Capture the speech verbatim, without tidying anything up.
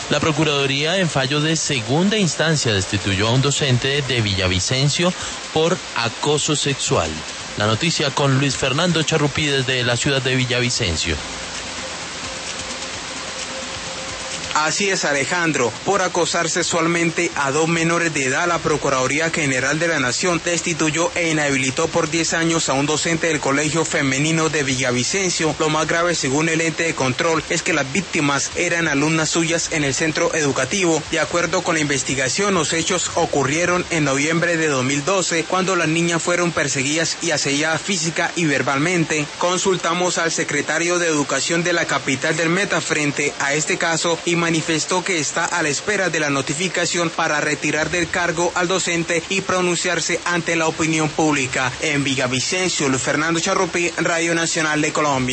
La Procuraduría, en fallo de segunda instancia, destituyó a un docente de Villavicencio por acoso sexual. La noticia con Luis Fernando Charrupí desde la ciudad de Villavicencio. Así es, Alejandro. Por acosar sexualmente a dos menores de edad, la Procuraduría General de la Nación destituyó e inhabilitó por diez años a un docente del Colegio Femenino de Villavicencio. Lo más grave, según el ente de control, es que las víctimas eran alumnas suyas en el centro educativo. De acuerdo con la investigación, los hechos ocurrieron en noviembre de dos mil doce, cuando las niñas fueron perseguidas y asediadas física y verbalmente. Consultamos al secretario de Educación de la capital del Meta frente a este caso y manifestó que está a la espera de la notificación para retirar del cargo al docente y pronunciarse ante la opinión pública. En Villavicencio, Luis Fernando Charrupí, Radio Nacional de Colombia.